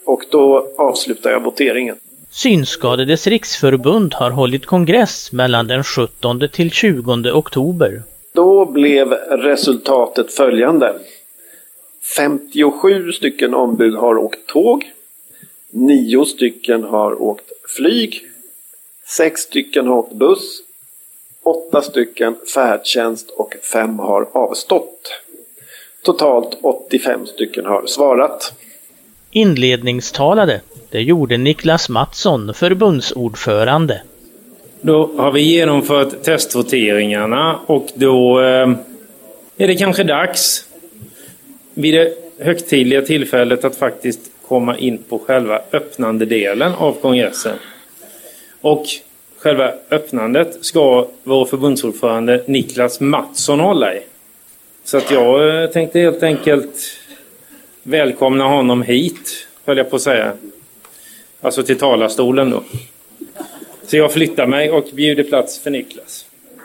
och då avslutar jag voteringen. Synskadades riksförbund har hållit kongress mellan den 17 till 20 oktober. Då blev resultatet följande. 57 stycken ombud har åkt tåg. 9 stycken har åkt flyg. 6 stycken har åkt buss. 8 stycken färdtjänst och 5 har avstått. Totalt 85 stycken har svarat. Inledningstalade, det gjorde Niklas Mattsson, förbundsordförande. Då har vi genomfört testvoteringarna och då är det kanske dags vid det högtidliga tillfället att faktiskt komma in på själva öppnande delen av kongressen. Och själva öppnandet ska vår förbundsordförande Niklas Mattsson hålla i. Så att jag tänkte helt enkelt välkomna honom hit, höll jag på att säga. Alltså till talarstolen då. Så jag flyttar mig och bjuder plats för Niklas.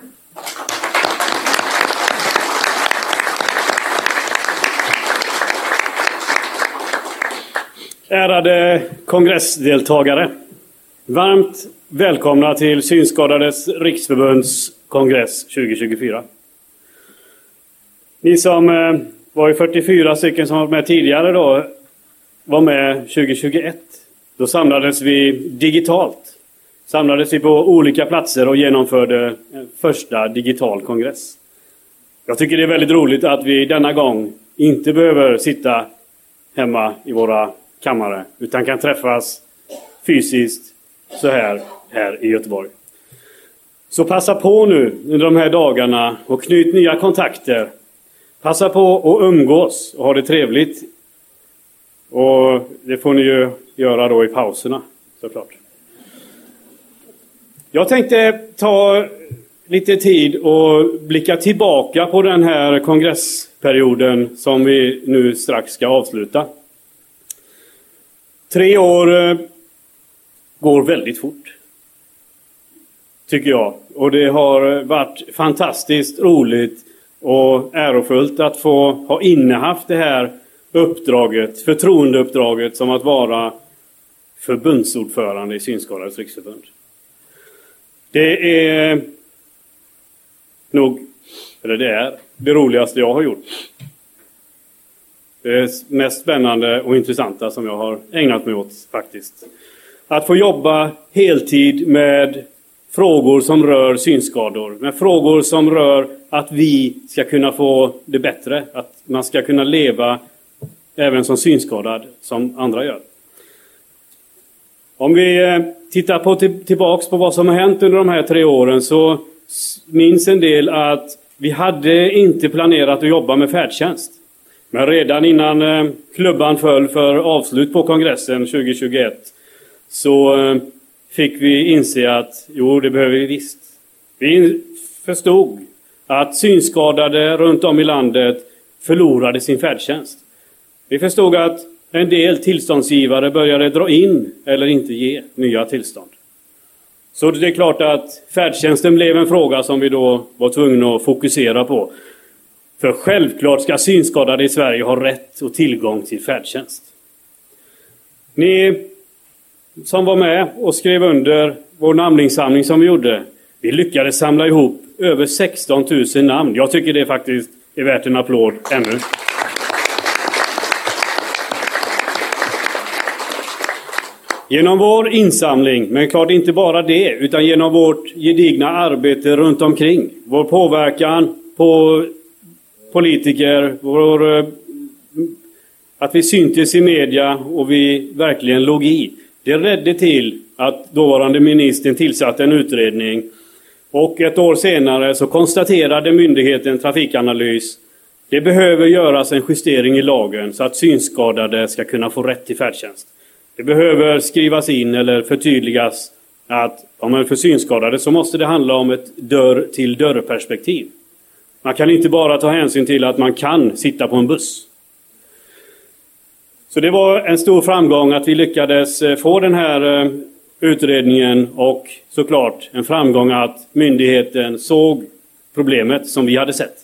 Ärade kongressdeltagare, varmt välkomna till Synskadades riksförbunds kongress 2024. Ni som var i 44 stycken som var med tidigare då var med 2021. Då samlades vi digitalt. Samlades vi på olika platser och genomförde en första digital kongress. Jag tycker det är väldigt roligt att vi denna gång inte behöver sitta hemma i våra kammare utan kan träffas fysiskt så här i Göteborg. Så passa på nu under de här dagarna och knyt nya kontakter. Passa på att umgås och ha det trevligt. Och det får ni ju göra då i pauserna, såklart. Jag tänkte ta lite tid och blicka tillbaka på den här kongressperioden som vi nu strax ska avsluta. 3 år går väldigt fort, tycker jag. Och det har varit fantastiskt roligt och ärofullt att få ha innehaft det här uppdraget, förtroendeuppdraget som att vara förbundsordförande i Synskadades riksförbund. Det är nog, eller det är det roligaste jag har gjort. Det mest spännande och intressanta som jag har ägnat mig åt faktiskt. Att få jobba heltid med frågor som rör synskador. Med frågor som rör att vi ska kunna få det bättre. Att man ska kunna leva även som synskadad som andra gör. Om vi tittar tillbaks på vad som har hänt under de här 3 åren så minns en del att vi hade inte planerat att jobba med färdtjänst. Men redan innan klubban föll för avslut på kongressen 2021 så fick vi inse att det behöver vi visst. Vi förstod att synskadade runt om i landet förlorade sin färdtjänst. Vi förstod att en del tillståndsgivare började dra in eller inte ge nya tillstånd. Så det är klart att färdtjänsten blev en fråga som vi då var tvungna att fokusera på. För självklart ska synskadade i Sverige ha rätt och tillgång till färdtjänst. Ni som var med och skrev under vår namninsamling som vi gjorde, vi lyckades samla ihop över 16 000 namn. Jag tycker det faktiskt är värt en applåd ännu. Genom vår insamling, men klart inte bara det, utan genom vårt gedigna arbete runt omkring, vår påverkan på politiker, att vi syntes i media och vi verkligen låg i. Det ledde till att dåvarande ministern tillsatte en utredning och 1 år senare så konstaterade myndigheten Trafikanalys det behöver göras en justering i lagen så att synskadade ska kunna få rätt till färdtjänst. Det behöver skrivas in eller förtydligas att för synskadade så måste det handla om ett dörr-till-dörr-perspektiv. Man kan inte bara ta hänsyn till att man kan sitta på en buss. Så det var en stor framgång att vi lyckades få den här utredningen och såklart en framgång att myndigheten såg problemet som vi hade sett.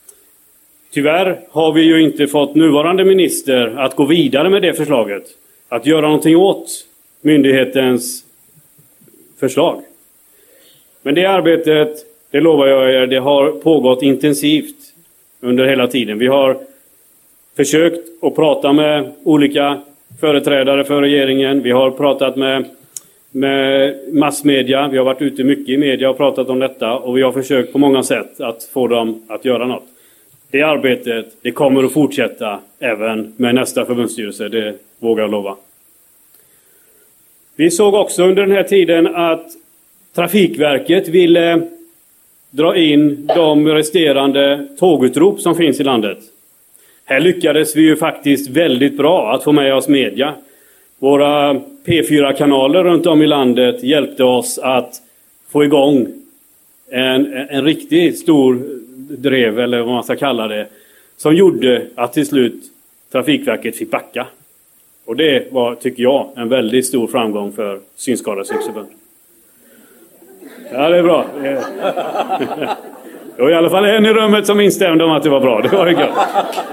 Tyvärr har vi ju inte fått nuvarande minister att gå vidare med det förslaget. att göra någonting åt myndighetens förslag. Men det arbetet, det lovar jag er, det har pågått intensivt under hela tiden. Vi har försökt att prata med olika företrädare för regeringen. Vi har pratat med massmedia. Vi har varit ute mycket i media och pratat om detta. Och vi har försökt på många sätt att få dem att göra något. Det arbetet, det kommer att fortsätta även med nästa förbundsstyrelse. Det vågar jag lova. Vi såg också under den här tiden att Trafikverket ville dra in de resterande tågutrop som finns i landet. Här lyckades vi ju faktiskt väldigt bra att få med oss media. Våra P4-kanaler runt om i landet hjälpte oss att få igång en riktigt stor drev, eller vad man ska kalla det, som gjorde att till slut Trafikverket fick backa. Och det var, tycker jag, en väldigt stor framgång för Synskadades Riksförbund. Ja, det är bra. Det var i alla fall en i rummet som instämde om att det var bra. Det var ju gott.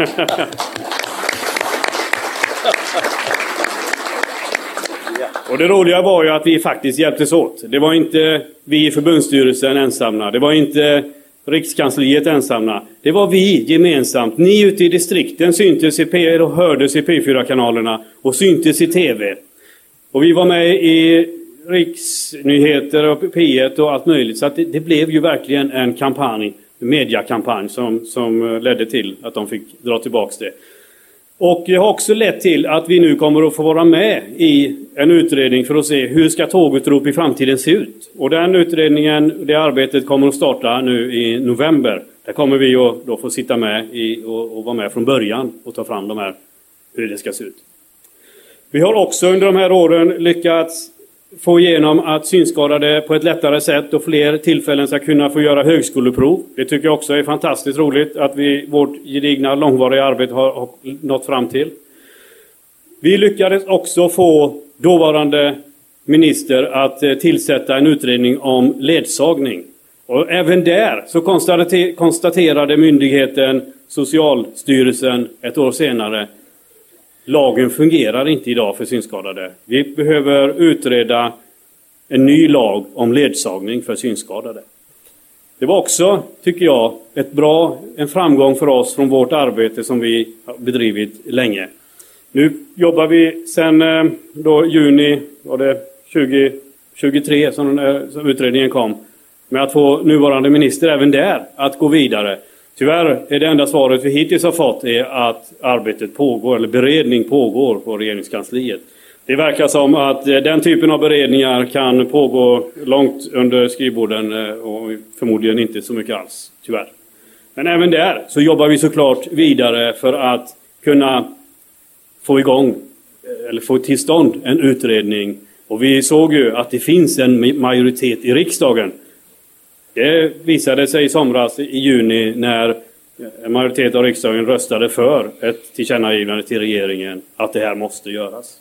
Och det roliga var ju att vi faktiskt hjälptes åt. Det var inte vi i förbundsstyrelsen ensamma. Det var inte Rikskansliet ensamma. Det var vi gemensamt. Ni ute i distrikten syntes i P och hördes i P4-kanalerna och syntes i TV. Och vi var med i riksnyheter och P1 och allt möjligt. Så att det blev ju verkligen en kampanj, en mediakampanj som ledde till att de fick dra tillbaka det. Och det har också lett till att vi nu kommer att få vara med i en utredning för att se hur ska tågutrop i framtiden se ut. Och den utredningen, det arbetet kommer att starta nu i november. Där kommer vi att då få sitta med och vara med från början och ta fram de här, hur det ska se ut. Vi har också under de här åren lyckats få igenom att synskadade på ett lättare sätt och fler tillfällen ska kunna få göra högskoleprov. Det tycker jag också är fantastiskt roligt att vi vårt gedigna långvariga arbete har nått fram till. Vi lyckades också få dåvarande minister att tillsätta en utredning om ledsagning. Och även där så konstaterade myndigheten Socialstyrelsen ett år senare: lagen fungerar inte idag för synskadade. Vi behöver utreda en ny lag om ledsagning för synskadade. Det var också, tycker jag, en framgång för oss från vårt arbete som vi har bedrivit länge. Nu jobbar vi sedan juni 2023 som utredningen kom, med att få nuvarande minister även där att gå vidare. Tyvärr är det enda svaret vi hittills har fått är att arbetet pågår, eller beredning pågår på regeringskansliet. Det verkar som att den typen av beredningar kan pågå långt under skrivborden och förmodligen inte så mycket alls, tyvärr. Men även där så jobbar vi såklart vidare för att kunna få igång, eller få till stånd en utredning. Och vi såg ju att det finns en majoritet i riksdagen. Det visade sig i somras i juni när en majoritet av riksdagen röstade för ett tillkännagivande till regeringen att det här måste göras.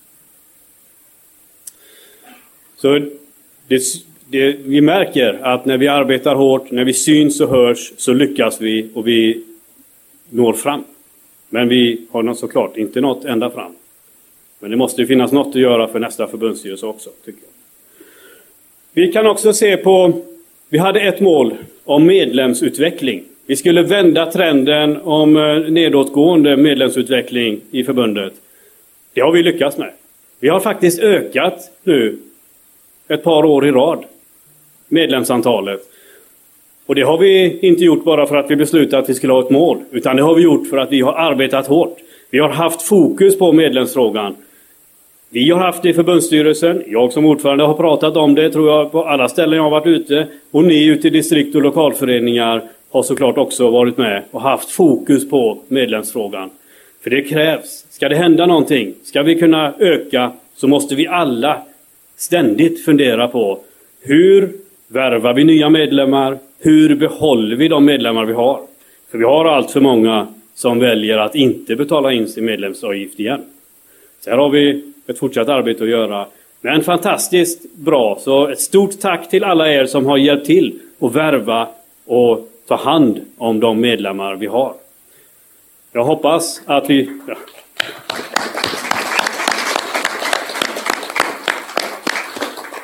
Så vi märker att när vi arbetar hårt, när vi syns och hörs, så lyckas vi och vi når fram. Men vi har såklart inte nått ända fram. Men det måste finnas något att göra för nästa förbundsstyrelse också, tycker jag. Vi kan också se på, vi hade ett mål om medlemsutveckling. Vi skulle vända trenden om nedåtgående medlemsutveckling i förbundet. Det har vi lyckats med. Vi har faktiskt ökat nu ett par år i rad medlemsantalet. Och det har vi inte gjort bara för att vi beslutade att vi skulle ha ett mål, utan det har vi gjort för att vi har arbetat hårt. Vi har haft fokus på medlemsfrågan. Vi har haft det i förbundsstyrelsen. Jag som ordförande har pratat om det, tror jag, på alla ställen jag har varit ute. Och ni ute i distrikt- och lokalföreningar har såklart också varit med och haft fokus på medlemsfrågan. För det krävs. Ska det hända någonting, ska vi kunna öka, så måste vi alla ständigt fundera på hur värvar vi nya medlemmar, hur behåller vi de medlemmar vi har. För vi har allt för många som väljer att inte betala in sin medlemsavgift igen. Så här har vi ett fortsatt arbete att göra. Men fantastiskt bra. Så ett stort tack till alla er som har hjälpt till att värva och ta hand om de medlemmar vi har. Jag hoppas att vi... Ja.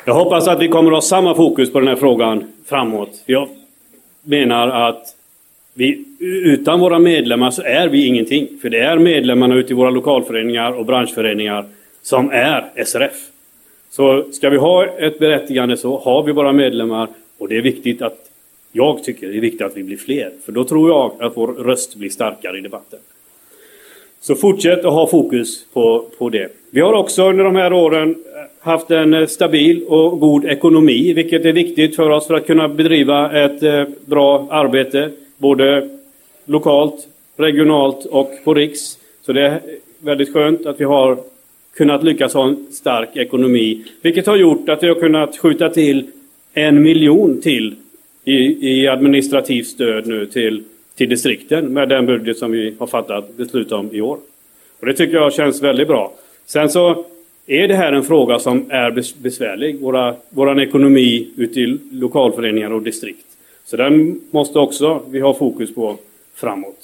Jag hoppas att vi kommer att ha samma fokus på den här frågan framåt. Jag menar att utan våra medlemmar så är vi ingenting. För det är medlemmarna ute i våra lokalföreningar och branschföreningar som är SRF. Så ska vi ha ett berättigande så har vi våra medlemmar, och det är viktigt att, jag tycker det är viktigt att vi blir fler. För då tror jag att vår röst blir starkare i debatten. Så fortsätt att ha fokus på det. Vi har också under de här åren haft en stabil och god ekonomi, vilket är viktigt för oss för att kunna bedriva ett bra arbete både lokalt, regionalt och på riks. Så det är väldigt skönt att vi har kunnat lyckas ha en stark ekonomi, vilket har gjort att vi har kunnat skjuta till 1 miljon till i administrativt stöd nu till distrikten med den budget som vi har fattat beslut om i år. Och det tycker jag känns väldigt bra. Sen så är det här en fråga som är besvärlig, våran ekonomi ute i lokalföreningar och distrikt. Så den måste också vi ha fokus på framåt.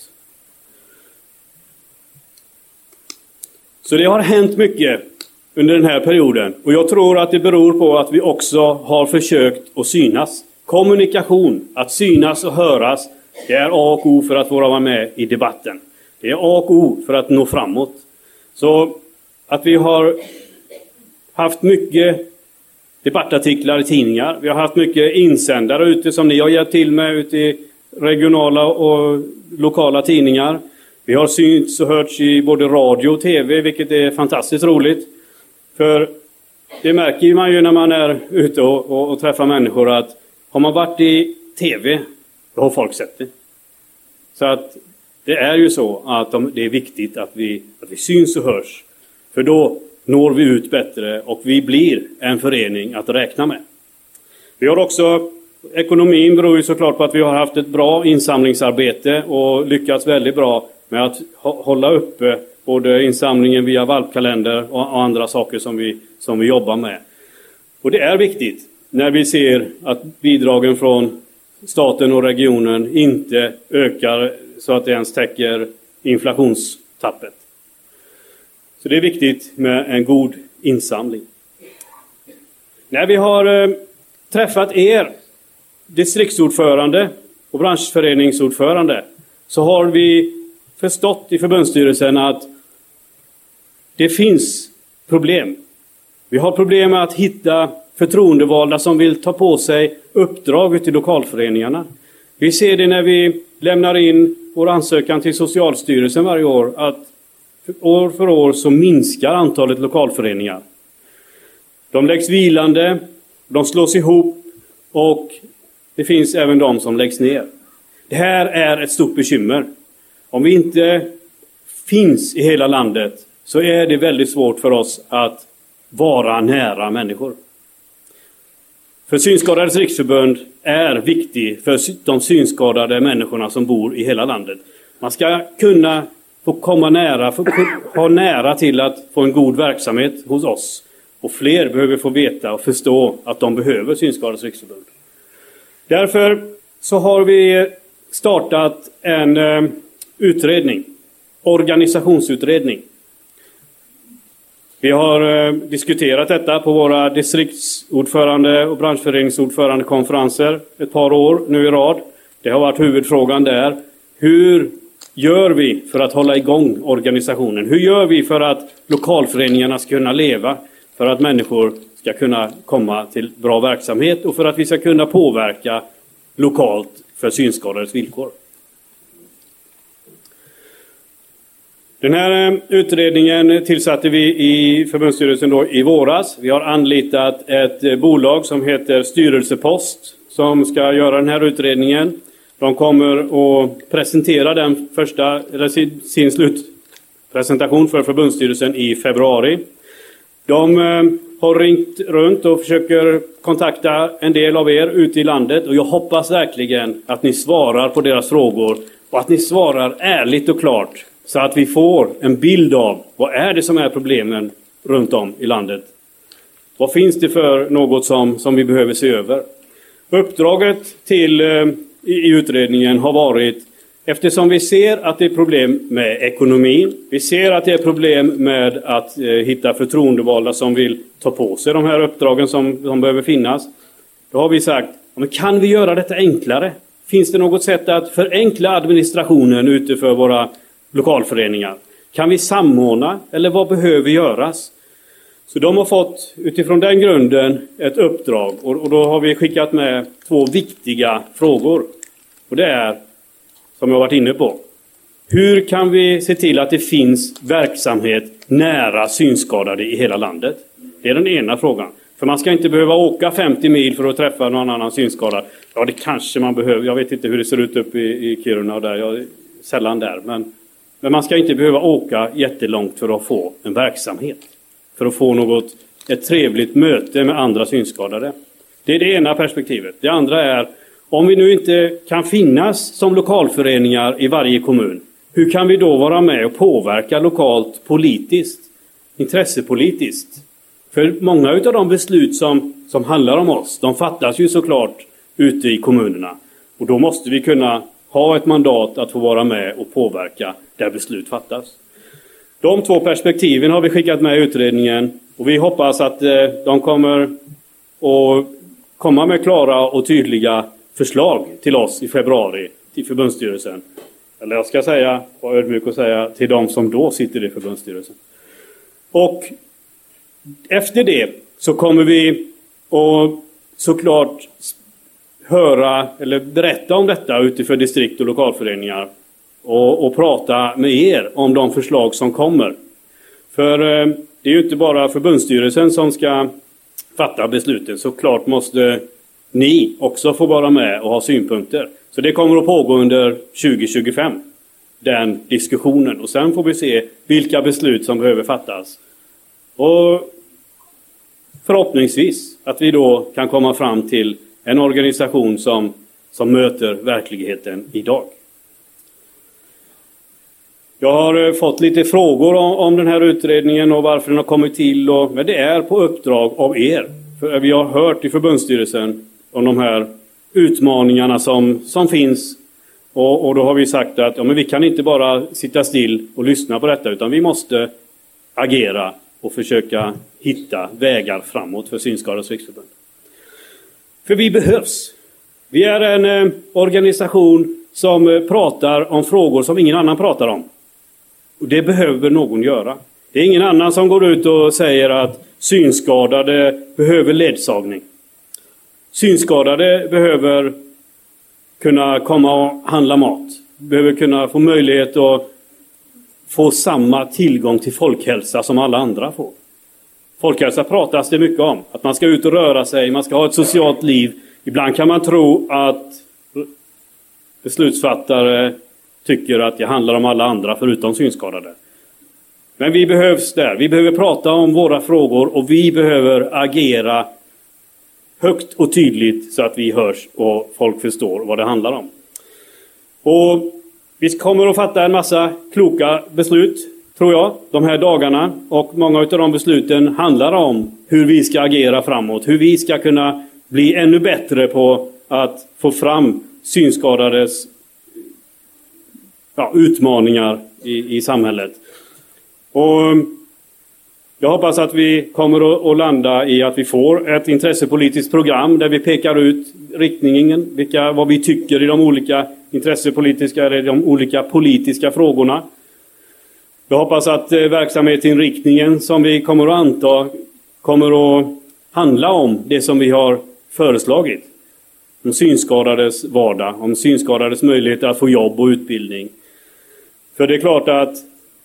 Så det har hänt mycket under den här perioden. Och jag tror att det beror på att vi också har försökt att synas. Kommunikation, att synas och höras, det är A och O för att vara med i debatten. Det är A och O för att nå framåt. Så att vi har haft mycket debattartiklar i tidningar. Vi har haft mycket insändare ute som ni har hjälpt till med ute i regionala och lokala tidningar. Vi har synts och hörts i både radio och tv, vilket är fantastiskt roligt. För det märker man ju när man är ute och träffar människor att har man varit i tv, då har folk sett det. Så att det är ju så att det är viktigt att vi syns och hörs. För då når vi ut bättre och vi blir en förening att räkna med. Vi har också, ekonomin beror ju såklart på att vi har haft ett bra insamlingsarbete och lyckats väldigt bra med att hålla uppe både insamlingen via valpkalender och andra saker som vi jobbar med. Och det är viktigt när vi ser att bidragen från staten och regionen inte ökar så att det ens täcker inflationstappet. Så det är viktigt med en god insamling. När vi har träffat er distriktsordförande och branschföreningsordförande så har vi förstått i förbundsstyrelsen att det finns problem. Vi har problem med att hitta förtroendevalda som vill ta på sig uppdrag till lokalföreningarna. Vi ser det när vi lämnar in vår ansökan till Socialstyrelsen varje år att år för år så minskar antalet lokalföreningar. De läggs vilande, de slås ihop och det finns även de som läggs ner. Det här är ett stort bekymmer. Om vi inte finns i hela landet så är det väldigt svårt för oss att vara nära människor. För Synskadades riksförbund är viktigt för de synskadade människorna som bor i hela landet. Man ska kunna få komma nära, ha nära till att få en god verksamhet hos oss. Och fler behöver få veta och förstå att de behöver Synskadades riksförbund. Därför så har vi startat en utredning, organisationsutredning. Vi har diskuterat detta på våra distriktsordförande och branschföreningsordförandekonferenser ett par år nu i rad. Det har varit huvudfrågan där. Hur gör vi för att hålla igång organisationen? Hur gör vi för att lokalföreningarna ska kunna leva? För att människor ska kunna komma till bra verksamhet och för att vi ska kunna påverka lokalt för synskadades villkor. Den här utredningen tillsatte vi i förbundsstyrelsen då i våras. Vi har anlitat ett bolag som heter Styrelsepost som ska göra den här utredningen. De kommer att presentera den sin slutpresentation för förbundsstyrelsen i februari. De har ringt runt och försöker kontakta en del av er ute i landet och jag hoppas verkligen att ni svarar på deras frågor och att ni svarar ärligt och klart så att vi får en bild av vad är det som är problemen runt om i landet. Vad finns det för något som vi behöver se över? Uppdraget i utredningen har varit Eftersom vi ser att det är problem med ekonomin, vi ser att det är problem med att hitta förtroendevalda som vill ta på sig de här uppdragen som behöver finnas. Då har vi sagt, men kan vi göra detta enklare? Finns det något sätt att förenkla administrationen ute för våra lokalföreningar? Kan vi samordna eller vad behöver göras? Så de har fått utifrån den grunden ett uppdrag och då har vi skickat med 2 viktiga frågor. Och det är, som jag har varit inne på, hur kan vi se till att det finns verksamhet nära synskadade i hela landet? Det är den ena frågan. För man ska inte behöva åka 50 mil för att träffa någon annan synskadad. Ja, det kanske man behöver. Jag vet inte hur det ser ut uppe i Kiruna och där. Jag är sällan där. Men man ska inte behöva åka jättelångt för att få en verksamhet. För att få ett trevligt möte med andra synskadade. Det är det ena perspektivet. Det andra är, om vi nu inte kan finnas som lokalföreningar i varje kommun, hur kan vi då vara med och påverka lokalt politiskt, intressepolitiskt? För många av de beslut som handlar om oss, de fattas ju såklart ute i kommunerna. Och då måste vi kunna ha ett mandat att få vara med och påverka där beslut fattas. De 2 perspektiven har vi skickat med i utredningen och vi hoppas att de kommer att komma med klara och tydliga förslag till oss i februari till förbundsstyrelsen. Eller jag ska säga, vara ödmjuk och säga, till de som då sitter i förbundsstyrelsen. Och efter det så kommer vi att såklart höra eller berätta om detta utifrån distrikt och lokalföreningar och prata med er om de förslag som kommer. För det är ju inte bara förbundsstyrelsen som ska fatta besluten. Såklart måste ni också få vara med och ha synpunkter. Så det kommer att pågå under 2025, den diskussionen. Och sen får vi se vilka beslut som behöver fattas. Och förhoppningsvis att vi då kan komma fram till en organisation som möter verkligheten idag. Jag har fått lite frågor om den här utredningen och varför den har kommit till. Men det är på uppdrag av er. För vi har hört i förbundsstyrelsen om de här utmaningarna som finns. Och då har vi sagt att men vi kan inte bara sitta still och lyssna på detta, utan vi måste agera och försöka hitta vägar framåt för Synskadades Riksförbund. För vi behövs. Vi är en organisation som pratar om frågor som ingen annan pratar om. Och det behöver någon göra. Det är ingen annan som går ut och säger att synskadade behöver ledsagning. Synskadade behöver kunna komma och handla mat. Behöver kunna få möjlighet att få samma tillgång till folkhälsa som alla andra får. Folkhälsa pratas det mycket om. Att man ska ut och röra sig, man ska ha ett socialt liv. Ibland kan man tro att beslutsfattare tycker att det handlar om alla andra förutom synskadade. Men vi behövs där. Vi behöver prata om våra frågor och vi behöver agera högt och tydligt så att vi hörs och folk förstår vad det handlar om. Och vi kommer att fatta en massa kloka beslut, tror jag, de här dagarna. Och många av de besluten handlar om hur vi ska agera framåt. Hur vi ska kunna bli ännu bättre på att få fram synskadades utmaningar i samhället. Och jag hoppas att vi kommer att landa i att vi får ett intressepolitiskt program där vi pekar ut riktningen, vad vi tycker i de olika intressepolitiska eller de olika politiska frågorna. Jag hoppas att verksamhetsinriktningen som vi kommer att anta kommer att handla om det som vi har föreslagit. Om synskadades vardag, om synskadades möjligheter att få jobb och utbildning. För det är klart att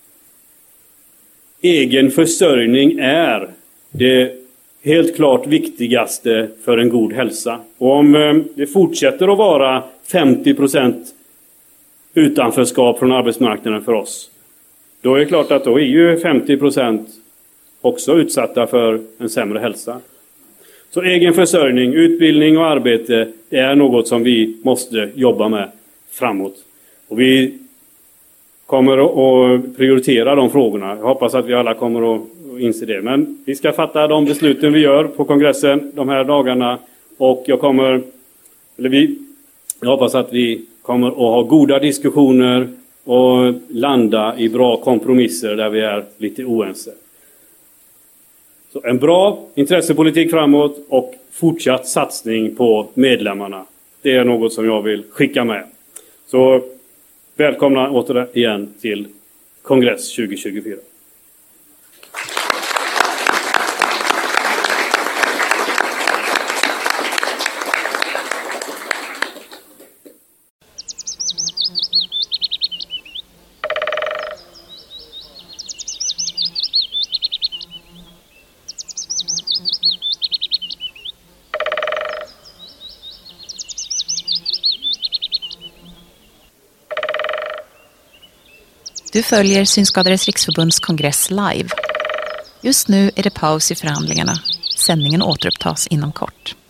egen försörjning är det helt klart viktigaste för en god hälsa. Och om det fortsätter att vara 50% utanförskap från arbetsmarknaden för oss, då är det klart att då är ju 50% också utsatta för en sämre hälsa. Så egen försörjning, utbildning och arbete, det är något som vi måste jobba med framåt. Och vi kommer att prioritera de frågorna. Jag hoppas att vi alla kommer att inse det. Men vi ska fatta de besluten vi gör på kongressen de här dagarna. Och jag hoppas att vi kommer att ha goda diskussioner och landa i bra kompromisser där vi är lite oense. Så en bra intressepolitik framåt och fortsatt satsning på medlemmarna. Det är något som jag vill skicka med. Så välkomna återigen till kongress 2024. Du följer Synskadades riksförbunds kongress live. Just nu är det paus i förhandlingarna. Sändningen återupptas inom kort.